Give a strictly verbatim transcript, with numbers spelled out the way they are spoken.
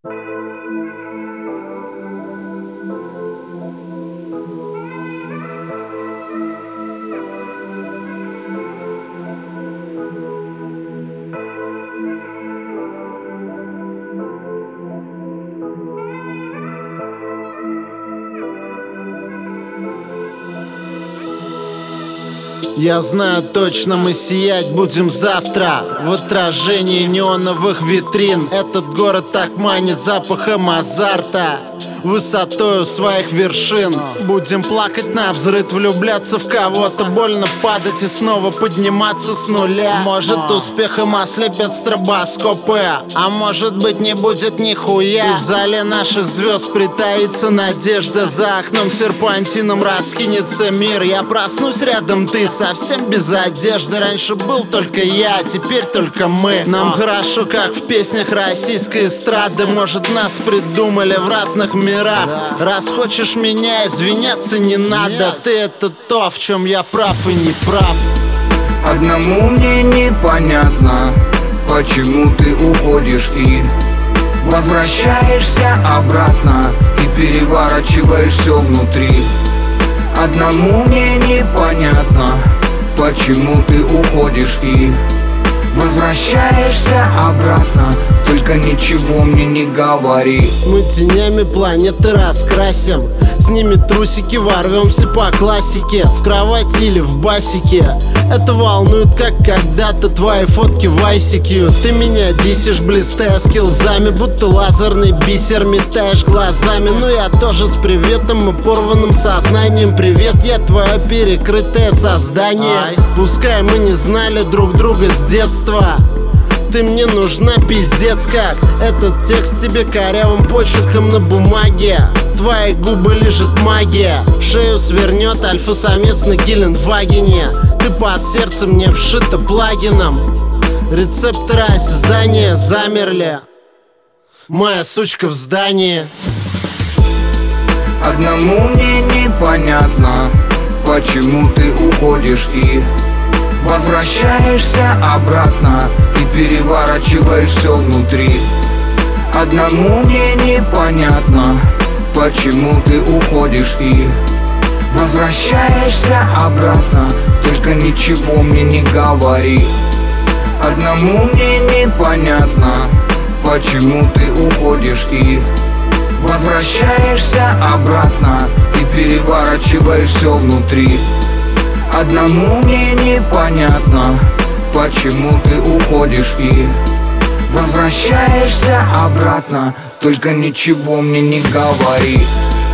Я знаю точно, мы сиять будем завтра в отражении неоновых витрин. Этот город так манит запахом азарта, высотою своих вершин. Будем плакать навзрыд, влюбляться в кого-то, больно падать и снова подниматься с нуля. Может, успехом ослепят стробоскопы, а может быть, не будет нихуя. И в зале наших звезд притаится надежда, за окном серпантином раскинется мир. Я проснусь рядом, ты совсем без одежды. Раньше был только я, теперь только мы. Нам хорошо, как в песнях российской эстрады. Может, нас придумали в разных мирах. Раз хочешь меня, извиняться не надо. Ты — это то, в чем я прав и не прав. Одному мне непонятно, почему ты уходишь и возвращаешься обратно, и переворачиваешь все внутри. Одному мне непонятно, почему ты уходишь и возвращаешься обратно, только ничего мне не говори. Мы тенями планеты раскрасим, с ними трусики ворвемся по классике, в кровати или в басике. Это волнует, как когда-то твои фотки в ай си кью. Ты меня дисишь, блистая скиллзами, будто лазерный бисер метаешь глазами. Ну я тоже с приветом и порванным сознанием. Привет, я твое перекрытое создание. Пускай мы не знали друг друга с детства, ты мне нужна пиздец как. Этот текст тебе корявым почерком на бумаге. Твои губы лежит магия, шею свернет альфа-самец на Геленвагене. Ты под сердцем мне вшита плагином, рецепторы осязания замерли. Моя сучка в здании. Одному мне непонятно, почему ты уходишь и возвращаешься обратно, и переворачиваешь все внутри. Одному мне непонятно, почему ты уходишь и возвращаешься обратно, только ничего мне не говори. Одному мне непонятно, почему ты уходишь и возвращаешься обратно, и переворачиваешь все внутри. Одному мне непонятно, почему ты уходишь и возвращаешься обратно, только ничего мне не говори.